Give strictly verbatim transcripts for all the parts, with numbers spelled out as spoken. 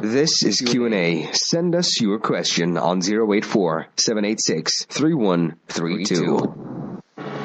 This is Q and A. Send us your question on zero eight four, seven eight six, three one three two.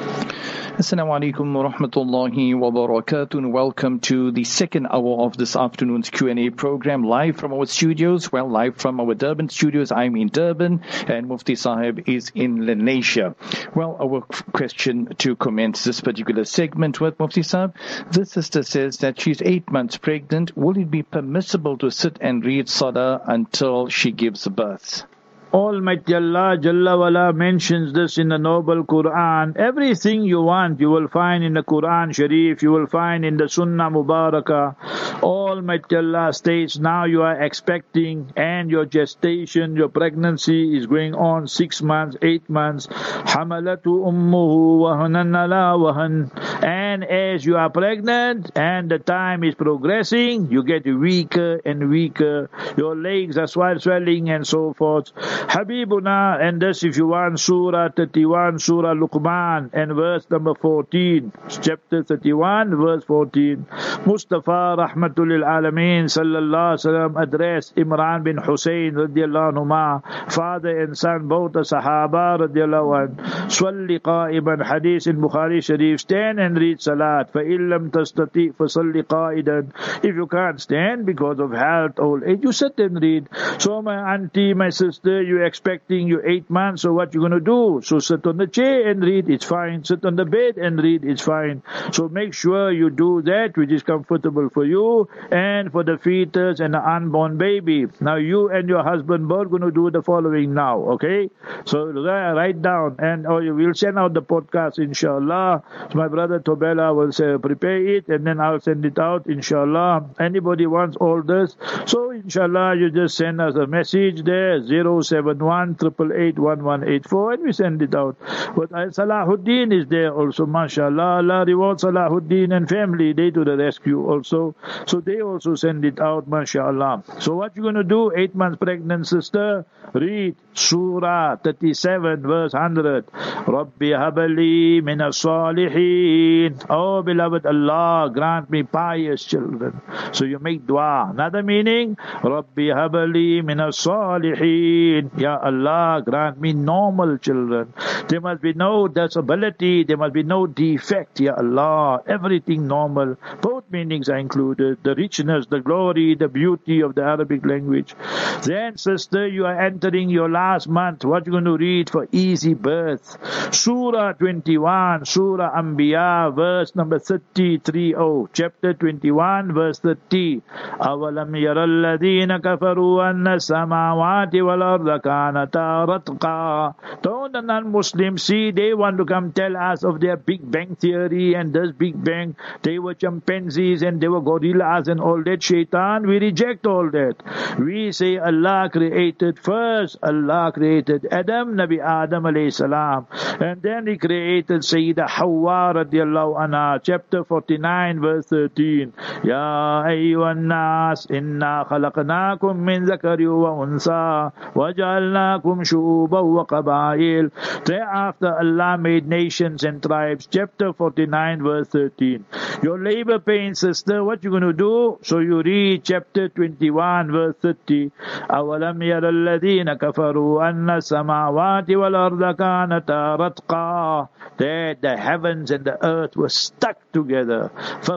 Assalamu alaikum wa rahmatullahi wa barakatuh, and welcome to the second hour of this afternoon's Q and A program, live from our studios. Well, live from our Durban studios. I'm in Durban and Mufti Sahib is in Lenasia. Well, our question to commence this particular segment with Mufti Sahib. This sister says that she's eight months pregnant. Will it be permissible to sit and read Salah until she gives birth? Almighty Allah Jalla wala mentions this in the noble Quran. Everything you want, you will find in the Quran Sharif, you will find in the Sunnah Mubarakah. Almighty Allah states, now you are expecting and your gestation, your pregnancy is going on six months, eight months. Hamalatu ummuhu wahanan ala wahan. And as you are pregnant and the time is progressing, you get weaker and weaker. Your legs are swelling and so forth. Habibuna, and this if you want, Surah thirty-one, Surah Luqman, and verse number fourteen, chapter thirty-one, verse fourteen. Mustafa Rahmatul Alameen Sallallahu Alaihi Wasallam addressed Imran bin Hussein radiallahu anhuma, father and son, both the Sahaba radiallahu anhu. Swalli qa'iban, hadith in Bukhari Sharif, stand and read Salat. فَإِن لَمْ تَسْتَطِعْ فَصَلِّ قَائِدًا. If you can't stand because of health, old age, you sit and read. So my auntie, my sister, you're expecting, you eight months, so what you going to do? So sit on the chair and read, it's fine. Sit on the bed and read, it's fine. So make sure you do that which is comfortable for you and for the fetus and the unborn baby. Now you and your husband both going to do the following now, okay? So write down, and or you will send out the podcast, inshallah. So my brother Tobela will say, prepare it, and then I'll send it out, inshallah. Anybody wants all this, so inshallah you just send us a message there, zero seven one, triple eight, one one eight four, and we send it out. But Salahuddin is there also, mashallah. Allah reward Salahuddin and family, they to the rescue also. So they also send it out, mashallah. So what you going to do? Eight months pregnant sister, read Surah thirty-seven, verse one hundred. Rabbi habali min as-salihin. Oh beloved Allah, grant me pious children. So you make dua. Another meaning, Rabbi habali min as-salihin. Ya Allah, grant me normal children. There must be no disability, there must be no defect, Ya Allah. Everything normal. Both meanings are included. The richness, the glory, the beauty of the Arabic language. Then, sister, you are entering your last month. What you going to read for easy birth? Surah twenty-one, Surah Anbiya, verse number thirty-three. Oh, chapter twenty-one, verse thirty. Awalam yara alladhina kafaru anna samawati wal arda kanata ratqa. Don't the non-Muslims see? They want to come tell us of their Big Bang theory and this Big Bang. They were chimpanzees and they were gorillas and all that. Shaitan, we reject all that. We say Allah created first. Allah created Adam, Nabi Adam alayhi salam, and then He created Sayyidah Hawa radiallahu anha. Chapter forty-nine, verse thirteen. Ya ayyuhan nas, inna khalaqnakum min zakari wa unsa wa ja'alnakum shu'uban wa qabail. Thereafter Allah made nations and tribes. Chapter forty-nine, verse thirteen. Your labor pain, sister, what you going to do? So you read chapter twenty-one, verse thirty. أَوَلَمْ يَرَ الَّذِينَ كَفَرُوا أَنَّ السَّمَاوَاتِ وَالْأَرْضَ كَانَتَا رَتْقًا. That the heavens and the earth were stuck together.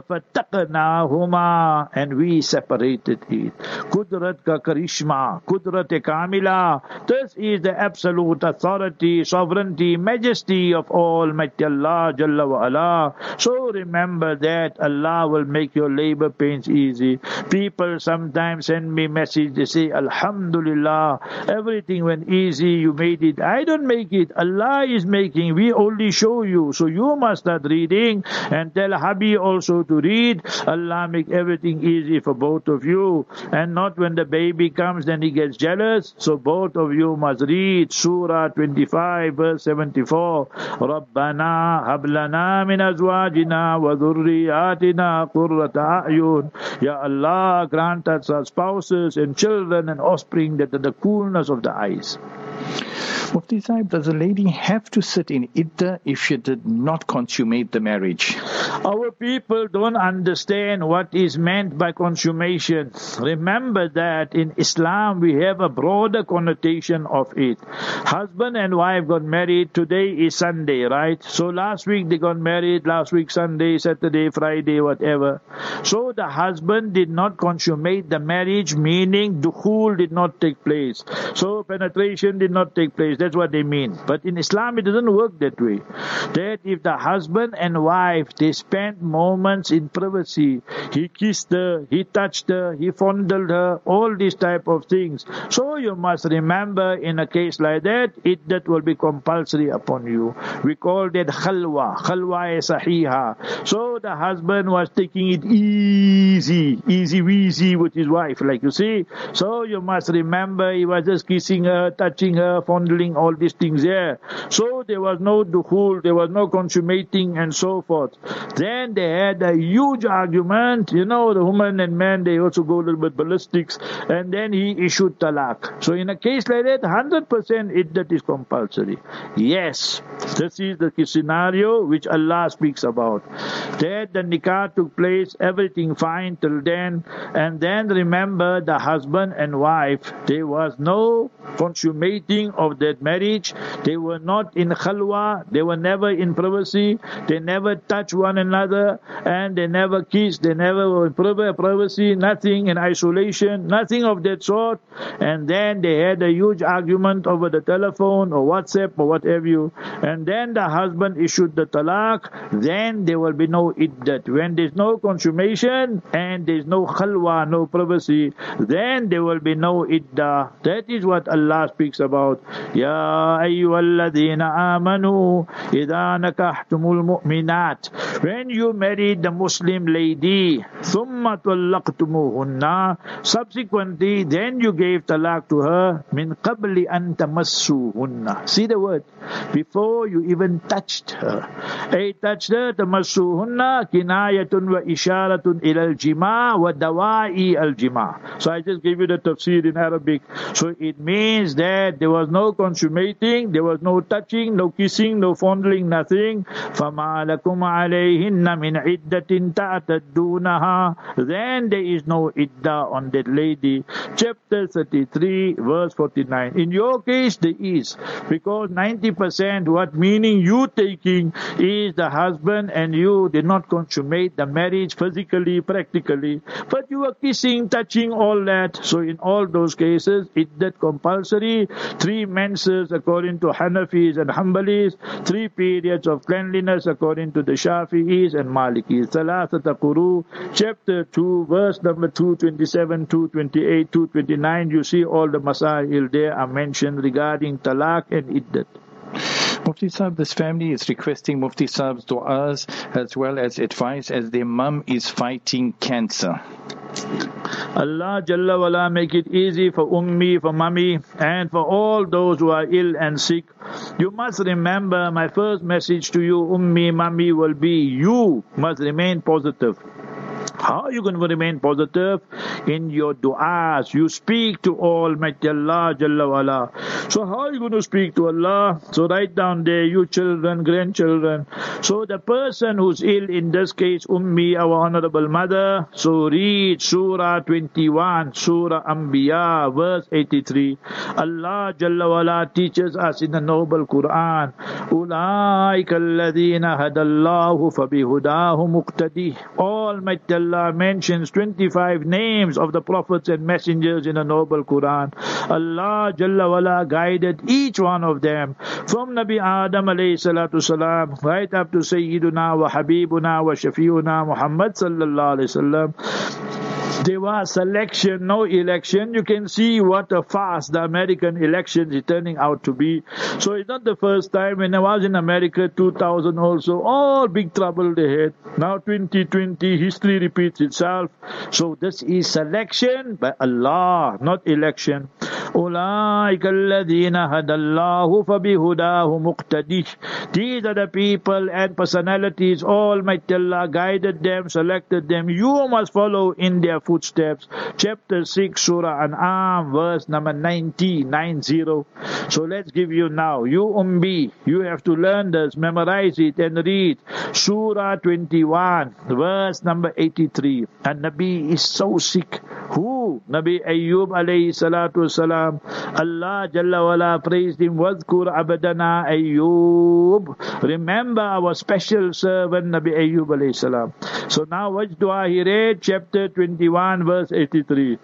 فَفَتَقْنَاهُمَا, and we separated it. Kudrat ka karishma, Kudrat kamila. This is the absolute authority, sovereignty, majesty of Almighty Allah Jalla wa Ala. So remember that Allah will make your labor pains easy. People sometimes send me message, they say, Alhamdulillah, everything went easy, you made it. I don't make it, Allah is making, we only show you. So you must start reading and tell Habi also to read. Allah make everything easy for both of you. And not when the baby comes, then he gets jealous. So both of you must read Surah twenty-five, verse seventy-four. Rabbana hablana min azwajina wa dhurriyatina qurrata a'yun. Ya Allah, grant us our spouses and children and offspring that are the coolness of the eyes. Mufti Sahib, does a lady have to sit in iddah if she did not consummate the marriage? Our people don't understand what is meant by consummation. Remember that in Islam we have a broader connotation of it. Husband and wife got married, today is Sunday, right? So last week they got married, last week Sunday, Saturday, Friday, whatever. So the husband did not consummate the marriage, meaning dukhul did not take place. So penetration did not take place. That's what they mean. But in Islam it doesn't work that way. That if the husband and wife, they spent moments in privacy, he kissed her, he touched her, he fondled her, all these type of things. So you must remember, in a case like that, it that will be compulsory upon you. We call that khalwa, khalwa sahiha. So the husband was taking it easy, easy weezy with his wife, like you see. So you must remember, he was just kissing her, touching her, fondling, all these things there. So there was no dukhul, there was no consummating and so forth. Then they had a huge argument. You know, the woman and man, they also go a little bit ballistics. And then he issued talaq. So in a case like that, one hundred percent iddat is compulsory. Yes, this is the scenario which Allah speaks about. That the nikah took place, everything fine till then. And then remember, the husband and wife, there was no consummating of that marriage. They were not in khalwa. They were never in privacy. They never touched one another, and they never kissed. They never were in privacy, nothing in isolation, nothing of that sort. And then they had a huge argument over the telephone or WhatsApp or whatever you. And then the husband issued the talaq. Then there will be no iddat. When there's no consummation and there's no khalwa, no privacy, then there will be no iddah. That is what Allah speaks about. Ya ayyuhalladhina amanu idha nakahtumul mu'minat. When you married the Muslim lady, ثُمَّ طَلَّقْتُمُوهُنَّ, subsequently, then you gave talaq to her, مِنْ قَبْلِ أَن تَمَسُّوهُنَّ. See the word? Before you even touched her. أي touched her, تَمَسُّوهُنَّ كِنَايَةٌ وَإِشَارَةٌ إِلَى الْجِمَاعِ وَدَوَائِ الْجِمَاعِ. So I just gave you the tafsir in Arabic. So it means that there was no consummating, there was no touching, no kissing, no fondling, nothing. فَمَا لَكُمْ عَلَيْهِنَّ مِنْ عِدَّةٍ تَعْتَدُّونَهَا. Then there is no iddah on that lady. Chapter thirty-three, verse forty-nine. In your case, there is. Because ninety percent what meaning you taking is the husband and you did not consummate the marriage physically, practically. But you were kissing, touching, all that. So in all those cases, iddat compulsory. Three menses according to Hanafis and Hanbalis. Three periods of cleanliness according to the Shafi'is and Malikis. Thalathata Quru, chapter two, verse number two twenty-seven, two twenty-eight, two twenty-nine. You see all the masail there are mentioned regarding talaq and iddat. Mufti Sahib, this family is requesting Mufti Sahib's du'as as well as advice as their mum is fighting cancer. Allah Jalla wala make it easy for ummi, for mummy, and for all those who are ill and sick. You must remember, my first message to you, ummi, mummy, will be you must remain positive. How are you going to remain positive? In your du'as. You speak to Almighty Allah Jalla wala. So how are you going to speak to Allah? So write down there, you children, grandchildren. So the person who's ill, in this case, Ummi, our honorable mother, so read Surah twenty-one, Surah Anbiya, verse eighty-three. Allah Jalla wala teaches us in the noble Quran, Ulaika alladhina hadallahu fabihudahu muqtadi. Almighty Allah mentions twenty-five names of the prophets and messengers in the noble Quran. Allah Jalla wala guided each one of them, from Nabi Adam alayhi salatu salam right up to Sayyiduna wa Habibuna wa Shafiuna Muhammad sallallahu alayhi wasallam. There was selection, no election. You can see what a farce the American election is turning out to be. So it's not the first time. When I was in America, two thousand also, all big trouble they had. Now twenty twenty, history repeats itself. So this is selection by Allah, not election. أولئك الذين هدى الله فبهداه مقتدي. These are the people and personalities Almighty Allah guided them, selected them. You must follow in their footsteps. Chapter six, Surah An'am, verse number ninety, nine zero. So let's give you now. You Umbi, you have to learn this, memorize it and read. Surah twenty-one, verse number eighty-three. And Nabi is so sick. Who? Nabi Ayyub alayhi salatu wasalam. Allah Jalla wala praised him. Wadhkur abadana Ayyub. Remember our special servant Nabi Ayyub alayhi salam. So now which dua he read? Chapter twenty-one, verse eighty-three.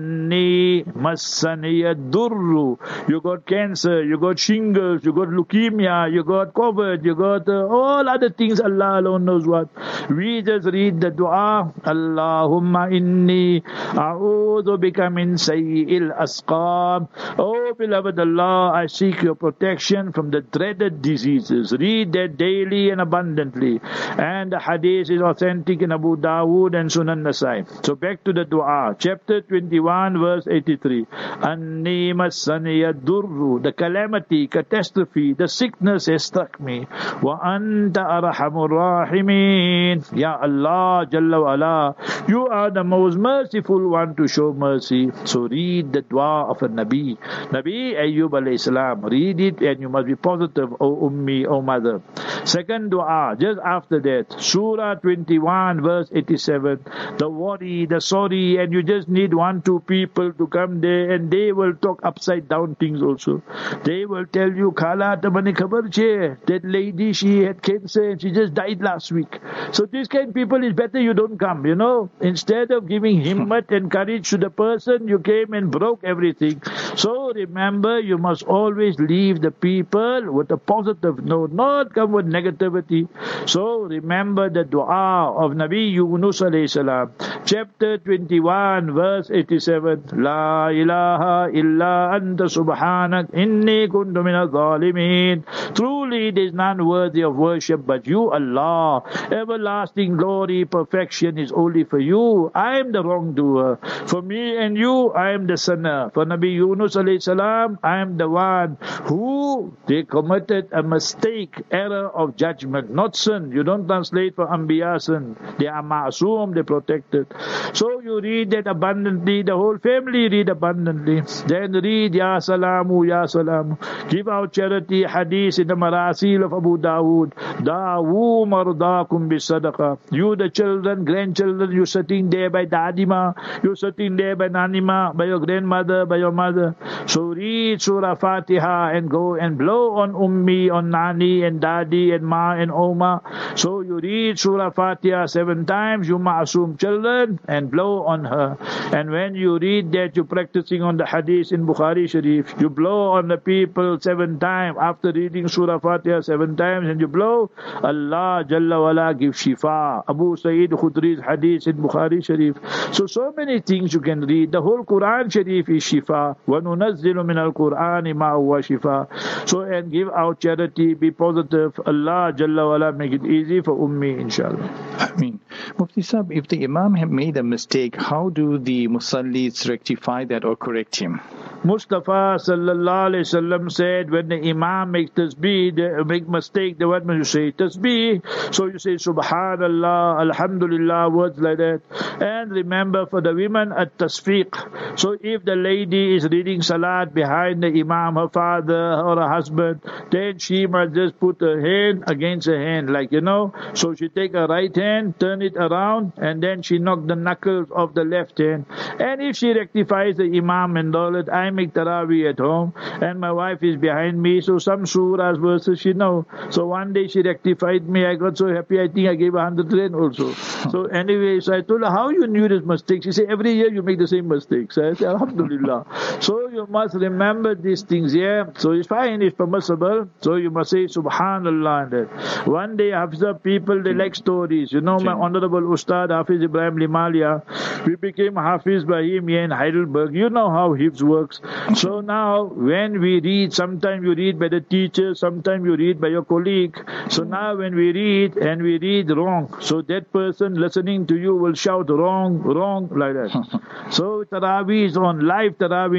Anni massaniya durru. You got cancer, you got shingles, you got leukemia, you got COVID, you got uh, all other things. Allah alone knows what. We just read the dua. Allahumma inni a'udhu bika min sayyi'il asqam. Oh beloved Allah, I seek your protection from the dreaded diseases. Read that daily and abundantly. And the hadith is authentic in Abu Dawood and Sunan Nasai. So back to the dua. Chapter twenty-one, verse eighty-three. Anni massaniya durru. The calamity, catastrophe, the sickness has struck me. Wa anta arhamur rahimin. Ya Allah Jalla wa ala, you are the most merciful one to show mercy. So read the dua of a Nabi. Nabi Ayyub alayhi salam. Read it and you must be positive, O Ummi, O mother. Second dua, just after that, Surah twenty-one, verse eighty-seven. The worry, the sorry, and you just need one, two people to come there and they will talk upside down things also. They will tell you, Khala tamani khabar che, that lady, she had cancer and she just died last week. So these kind of people, is better you don't come, you know. Instead of giving himmat and courage to the person, you came and broke everything. So remember, you must always leave the people with a positive note, not come with negativity. So remember the dua of Nabi Yunus alayhi salam. Chapter twenty-one, verse eighty-seven. La ilaha illa anta subhanak inni kuntu minadh zalimin. Truly there is none worthy of worship but you, Allah. Everlasting glory, perfection is only for you. I am the wrongdoer. For me and you, I am the sinner. For Nabi Yunus alayhi salam, I am the one who they committed a mistake, error of judgment, not sin. You don't translate for Anbiya sin. They are ma'asum, they protected. So you read that abundantly, the whole family read abundantly. Then read Ya Salamu, Ya Salamu. Give out charity, hadith in the Marasil of Abu Dawood. Dawu mardakum bisadaqah. You the children, grandchildren, you sitting there by Dadima, you sitting there by Nanima, by your grandmother, by your mother. So read Surah Fatiha and go and blow on Ummi, on Nani and Dadi and Ma and Oma. So you read Surah Fatiha seven times, you ma'asum children, and blow on her. And when you read that, you're practicing on the hadith in Bukhari Sharif. You blow on the people seven times after reading Surah Fatiha seven times, and you blow, Allah Jalla wala gives shifa. Abu Sa'id Khudri's hadith in Bukhari Sharif. So, so many things you can read. The whole Quran Sharif is shifa. وَنُنَزِّلُ مِنَ الْقُرْآنِ مَا هُوَ شِفَا. So, and give out charity, be positive. Allah Jalla wala make it easy for Ummi, inshallah. I mean, Mufti Sahib, if the Imam have made a mistake, how do the Musallis rectify that or correct him? Mustafa sallallahu alayhi wasallam said, when the Imam makes tasbih, they make mistake, then what must you say? Tasbih. So you say Subhanallah, Alhamdulillah, words like that. And remember for the women, at tasfiq. So if the lady is reading salat behind the Imam, her father or her husband, then she must just put her hand against her hand, like, you know. So she take her right hand, turn it around, and then she knock the knuckles of the left hand. And if she rectifies the Imam and all that, I make tarawih at home, and my wife is behind me, so some surahs, verses she know. So one day she rectified me, I got so happy, I think I gave a hundred rand also. So anyway, so I told her, how you knew this mistake? She said, every year you make the same mistakes. I said, Alhamdulillah. So you must remember these things, yeah. So it's fine, it's permissible. So you must say Subhanallah and that. One day, Hafizah people, they like stories. You know, my honorable Ustad, Hafiz Ibrahim Limalia, we became Hafiz by him here in Heidelberg. You know how Hifz works. So now, when we read, sometimes you read by the teacher, sometimes you read by your colleague. So now when we read, and we read wrong, so that person listening to you will shout wrong, wrong, like that. So Taraweeh is on, live Taraweeh in Masjid.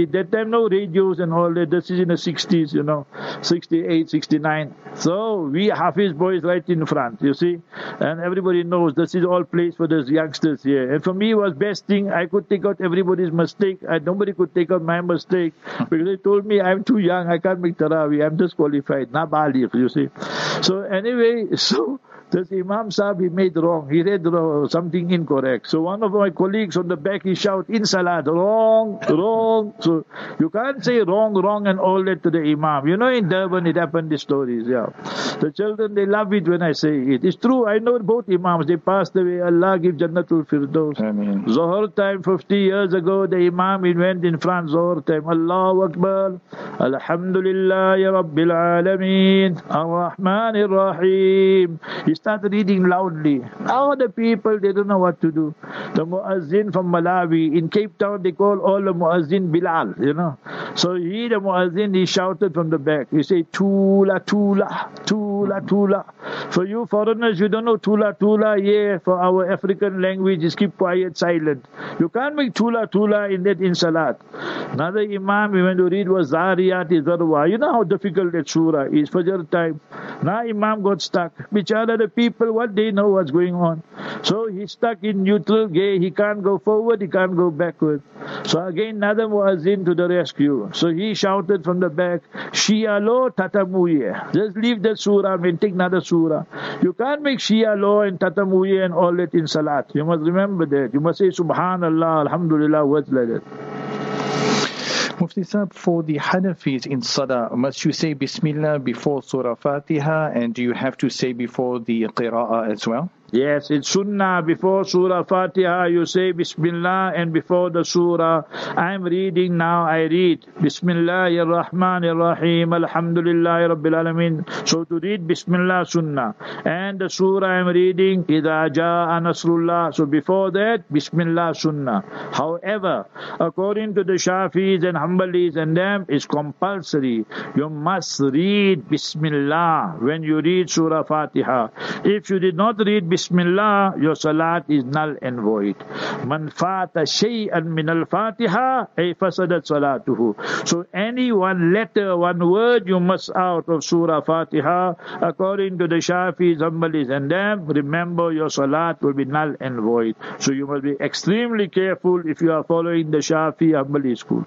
see, that time no radios and all that. This is in the sixties, you know, sixty-eight, sixty-nine. So we Hafiz boys right in front, you see. And everybody knows this is all place for those youngsters here. And for me, it was best thing. I could take out everybody's mistake. I, nobody could take out my mistake. Because they told me I'm too young. I can't make Tarawih. I'm disqualified. Na baligh, you see. So anyway, so this Imam Sahib, he made wrong. He read wrong, something incorrect. So one of my colleagues on the back, he shouted, in Salat, wrong, wrong. So you can't say wrong, wrong and all that to the Imam. You know, in Durban, it happened, these stories, yeah. The children, they love it when I say it. It's true, I know both Imams, they passed away. Allah give Jannatul Firdaus. Ameen. Zohar time, fifty years ago, the Imam, he went in front, Zohar time. Allahu Akbar. Alhamdulillah, Ya Rabbil Alameen. Ar-Rahman Ar-Rahim. He started reading loudly. Now the people, they don't know what to do. The Muazzin from Malawi, in Cape Town, they call all the Muazzin Bilal, you know. So he, the Muazzin, he shouted from the back. He said, Tula, Tula, Tula, Tula. For you foreigners, you don't know Tula, Tula. Yeah, for our African language, just keep quiet, silent. You can't make Tula, Tula in that in Salat. Another Imam, we went to read was Zariyat Zarwa. You know how difficult that surah is, Fajr time. Now Imam got stuck. Bichara, the people, what they know what's going on. So he's stuck in neutral gay. He can't go forward, he can't go backward. So again, another Muazzin to the rescue. So he shouted from the back, Shia law tatamuye. Just leave that surah and take another surah. You can't make Shia law and tatamuye and all that in Salat. You must remember that. You must say Subhanallah, Alhamdulillah, words like that. Mufti Sahib, for the Hanafis in Salah, must you say Bismillah before Surah Fatiha, and do you have to say before the Qira'ah as well? Yes, it's Sunnah. Before Surah Fatiha, you say Bismillah, and before the Surah, I'm reading now, I read Bismillahir Rahmanir Rahim, Alhamdulillahi Rabbil Alameen. So to read Bismillah, Sunnah. And the Surah I'm reading, Idha Ja'a Nasrullah. So before that, Bismillah, Sunnah. However, according to the Shafi'is and Hanbalis and them, it's compulsory. You must read Bismillah when you read Surah Fatiha. If you did not read Bismillah, Bismillah, your salat is null and void. Man fata shay'an min al-Fatiha, ay fasadat salatuhu. So any one letter, one word you must out of Surah Fatiha, according to the Shafis, Hanbalis and them, remember your salat will be null and void. So you must be extremely careful if you are following the Shafi Hanbali school.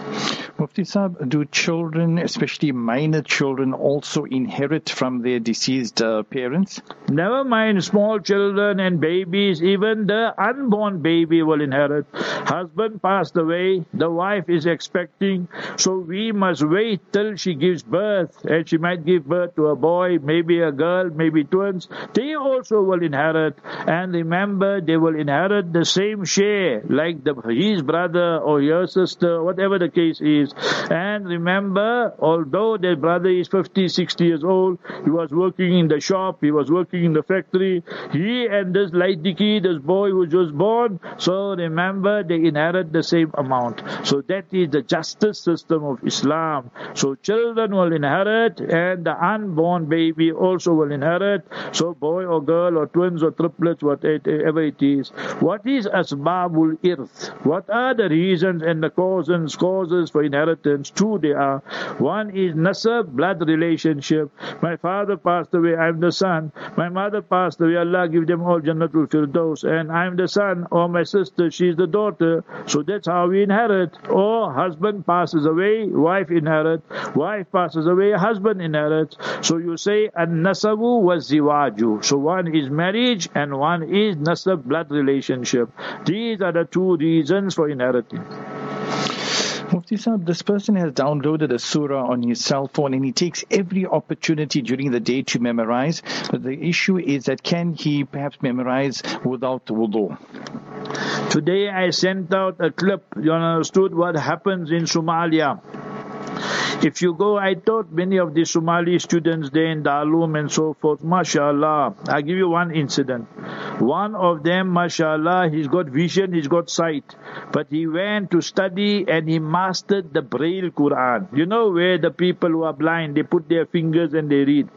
Mufti Sahib, do children, especially minor children, also inherit from their deceased uh, parents? Never mind small children and babies, even the unborn baby will inherit. Husband passed away, the wife is expecting, so we must wait till she gives birth, and she might give birth to a boy, maybe a girl, maybe twins. They also will inherit, and remember, they will inherit the same share, like the, his brother or your sister, whatever the case is. And remember, although their brother is fifty, sixty years old, he was working in the shop, he was working in the factory, he and this Laitiki, this boy who was just born, so remember, they inherit the same amount. So that is the justice system of Islam. So children will inherit, and the unborn baby also will inherit. So boy or girl or twins or triplets, whatever it is. What is asbabul irth? What are the reasons and the causes, causes for inheritance? Two they are. One is nasab, blood relationship. My father passed away, I'm the son. My mother passed away, Allah give them all Jannatul Firdaus, and I'm the son, or my sister, she's the daughter. So that's how we inherit. Or husband passes away, wife inherit. Wife passes away, husband inherits. So you say an-nasabu was ziwaju. So one is marriage and one is nasab, blood relationship. These are the two reasons for inheriting. Mufti Sahib, this person has downloaded a surah on his cell phone and he takes every opportunity during the day to memorize. But the issue is that can he perhaps memorize without wudu? Today I sent out a clip. You understood what happens in Somalia. If you go, I taught many of the Somali students there in Darulum and so forth. MashaAllah. I'll give you one incident. One of them, MashaAllah, he's got vision, he's got sight. But he went to study and he mastered the Braille Quran. You know where the people who are blind, they put their fingers and they read.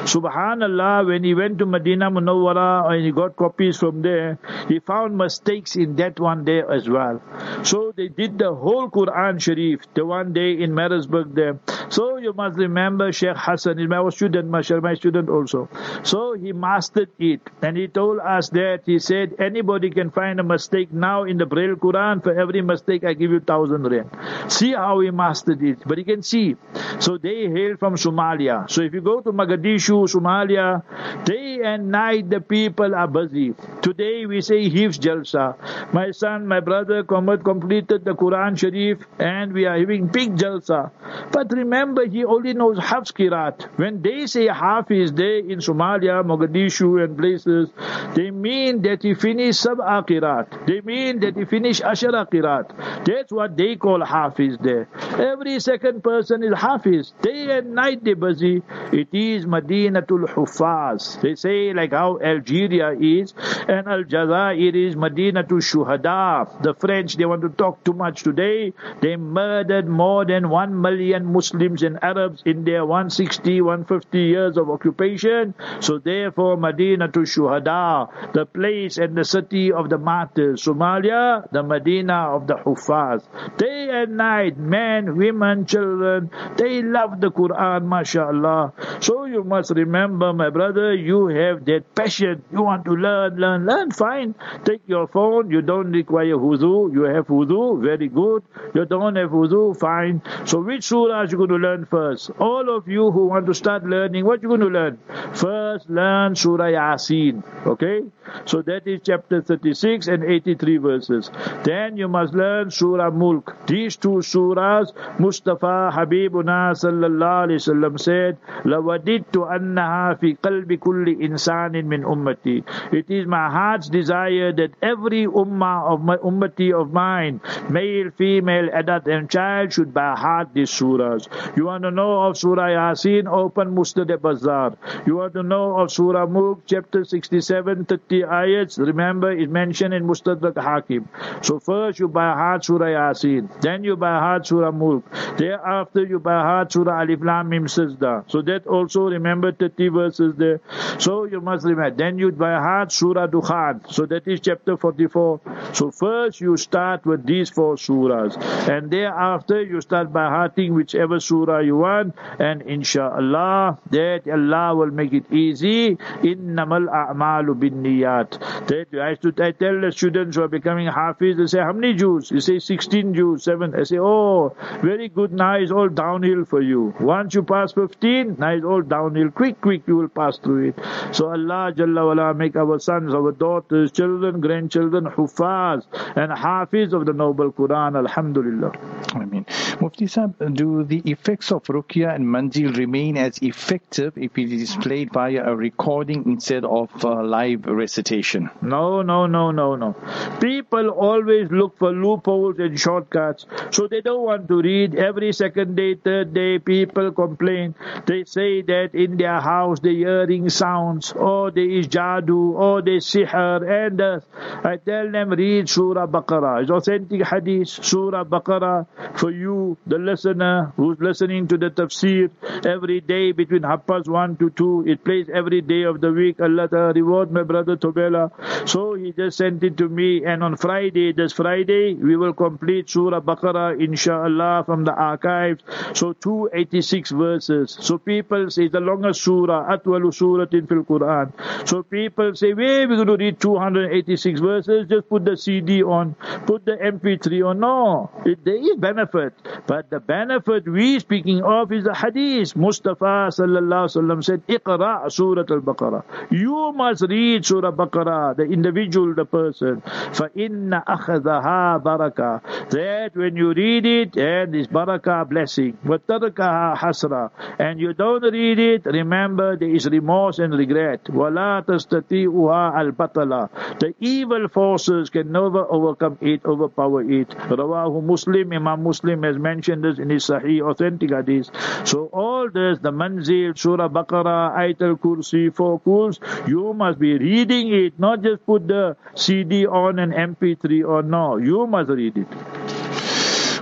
Subhanallah, when he went to Medina Munawwara and he got copies from there, he found mistakes in that one day as well. So they did the whole Quran Sharif, the one day in Marisburg there. So you must remember Sheikh Hassan is my student, mashallah, my student also. So he mastered it, and he told us that, he said, anybody can find a mistake now in the Braille Quran. For every mistake I give you thousand rand. See how he mastered it. But you can see. So they hail from Somalia. So if you go to Mogadishu, Somalia, day and night the people are busy. Today we say Hifz Jalsa. My son, my brother Muhammad completed the Quran Sharif and we are having big Jalsa. But remember, he only knows Hafs Qiraat. When they say Hafiz there in Somalia, Mogadishu and places, they mean that he finished Sab'a Qiraat. They mean that he finished Ashara Qiraat. That's what they call Hafiz there. Every second person is Hafiz. Day and night they busy. It is Madinatul Hufaz. They say like how Algeria is, and Aljazair is Madinatul Shuhada. The French, they want to talk too much today. They murdered more than one million Muslims and Arabs in their one sixty, one fifty years of occupation. So therefore Madinatul Shuhada, the place and the city of the martyrs. Somalia, the Medina of the Hufaz. Day and night, men, women, children, they love the Quran, mashallah. So you must remember, my brother, you have that passion. You want to learn, learn, learn, fine. Take your phone. You don't require wudu. You have wudu, very good. You don't have wudu, fine. So which surah are you going to learn first? All of you who want to start learning, what you going to learn? First, learn Surah Yasin. Okay? So that is chapter thirty-six and eighty-three verses. Then you must learn Surah Mulk. These two surahs, Mustafa Habibuna sallallahu alayhi wasallam said, لَوَدِدْتُ أَنَّهَا فِي قَلْبِ كُلِّ إِنسَانٍ مِّنْ أُمَّتِي. It is my heart's desire that every ummah of my ummati of mine, male, female, adult and child, should by heart these surahs. You want to know of Surah Yasin? Open Musnad al-Bazzar. You want to know of Surah Mulk, chapter sixty-seven, thirty ayats? Remember, it's mentioned in Mustadrak Hakim. So first you by heart Surah Yasin, then you by heart Surah Mulk, thereafter you by heart Surah Alif Lam Mim Sajda. So that also remember thirty verses there. So you must remember. Then you by heart Surah Dukhan. So that is chapter forty-four. So first you start with these four surahs, and thereafter you start by hearting whichever surah you want, and inshallah that Allah will make it easy. Innamal a'malu bin niyat. That I used to I tell the students who are becoming Hafiz, they say, how many Jews? You say sixteen Jews, seven. I say, oh, very good. Now it's all downhill for you. Once you pass fifteen, now it's all downhill. Quick, quick, you will pass through it. So Allah Jalla wala make our sons, our daughters, children, grandchildren, Hufaz and Hafiz of the Noble Quran. Alhamdulillah. I mean, Mufti Sahib, do the effects of Ruqya and Manzil remain as effective if it is played via a recording instead of uh, live recitation? No, no, no, no, no. People always look for loopholes and shortcuts. So they don't want to read. Every second day, third day, people complain. They say that in their house they're hearing sounds, or there is jadoo, or there is sihr, and uh, I tell them, read Surah Baqarah. It's authentic hadith, Surah Baqarah, for you, the listener who's listening to the tafsir every day between half past one to two. It plays every day of the week. Allah Ta'ala reward my brother Tobela. So he just sent it to me, and on Friday, this Friday, we will complete Surah Baqarah, inshallah, from the archives. So two hundred eighty-six verses. So people say the longest surah, Atwalu Suratin fil Quran. So people say, where we going to read two hundred eighty-six verses? Just put the C D on, put the M P three on. No, it, there is benefit. But the benefit we speaking of is the hadith. Mustafa sallallahu alaihi wasallam said, Iqra Surah al-Baqarah. You must read Surah Baqarah, the individual, the person. فَإِنَّ أَخَذَهَا barakah. That when you read it, and is barakah, blessing. وَتَرْكَهَا hasra. And you don't read it, remember there is remorse and regret. وَلَا تَسْتَطِيعُهَا الْبَطَلَ. The evil forces can never overcome it, overpower it. Rawahu Muslim, Imam Muslim has mentioned this in his Sahih, authentic hadith. So all this, the Manzil, Surah Baqarah, Ayatul Kursi, four Quls, you must be reading it, not just put the C D on and M P three on. No, you must read it.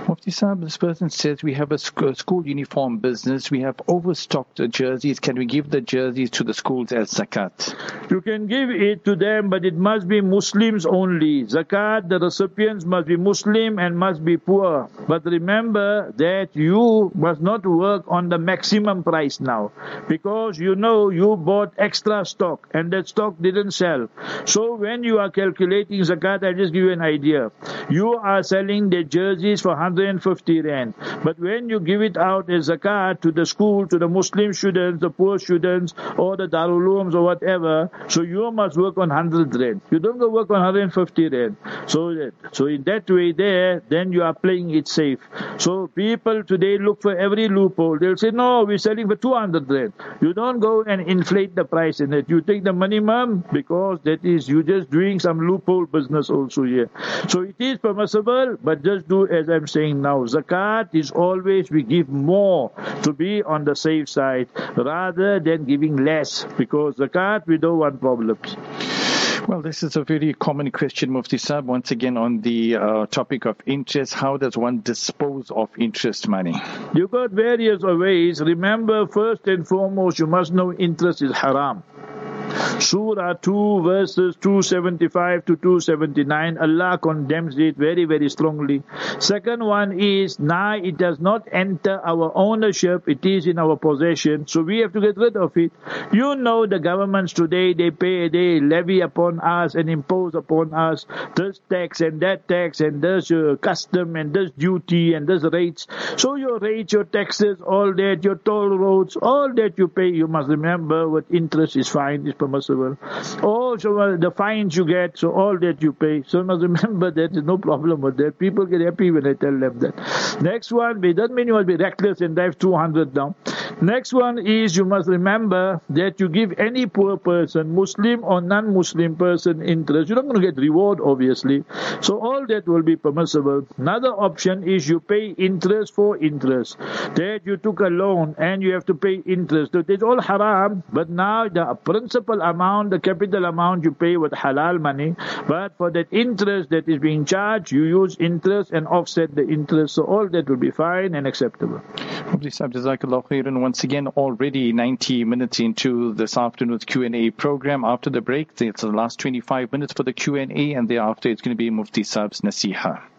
Mufti Saab, this person says we have a sc- school uniform business. We have overstocked the jerseys. Can we give the jerseys to the schools as zakat? You can give it to them, but it must be Muslims only. Zakat, the recipients must be Muslim and must be poor. But remember that you must not work on the maximum price now, because you know you bought extra stock and that stock didn't sell. So when you are calculating zakat, I'll just give you an idea. You are selling the jerseys for one hundred fifty rand. But when you give it out as zakat to the school, to the Muslim students, the poor students, or the Darul Ulooms or whatever, so you must work on one hundred rand. You don't go work on one hundred fifty rand. So that, so in that way there, then you are playing it safe. So people today look for every loophole. They'll say, no, we're selling for two hundred rand. You don't go and inflate the price in it. You take the minimum, because that is, you just doing some loophole business also here. So it is permissible, but just do as I'm saying now. Zakat is always we give more to be on the safe side rather than giving less, because zakat we don't want problems. Well, this is a very common question, Mufti Saab, once again on the uh, topic of interest. How does one dispose of interest money? You've got various ways. Remember, first and foremost, you must know interest is haram. Surah two verses two seventy-five to two seventy-nine, Allah condemns it very, very strongly. Second one is, now it does not enter our ownership, it is in our possession, so we have to get rid of it. You know the governments today, they pay, they levy upon us and impose upon us this tax and that tax and this uh, custom and this duty and this rates. So your rates, your taxes, all that, your toll roads, all that you pay, you must remember what interest is fine, is permissible. Oh, so uh, the fines you get, so all that you pay. So you must remember that there's no problem with that. People get happy when I tell them that. Next one, it doesn't mean you must be reckless and drive two hundred down. Next one is, you must remember that you give any poor person, Muslim or non-Muslim person, interest. You're not going to get reward, obviously. So all that will be permissible. Another option is you pay interest for interest. That you took a loan and you have to pay interest. So it's all haram, but now the principal amount, the capital amount you pay with halal money, but for that interest that is being charged, you use interest and offset the interest. So all that will be fine and acceptable. Jazakallah khairan. Once again, already ninety minutes into this afternoon's Q and A program. After the break, it's the last twenty-five minutes for the Q and A, and thereafter it's going to be Mufti Saab's Nasiha.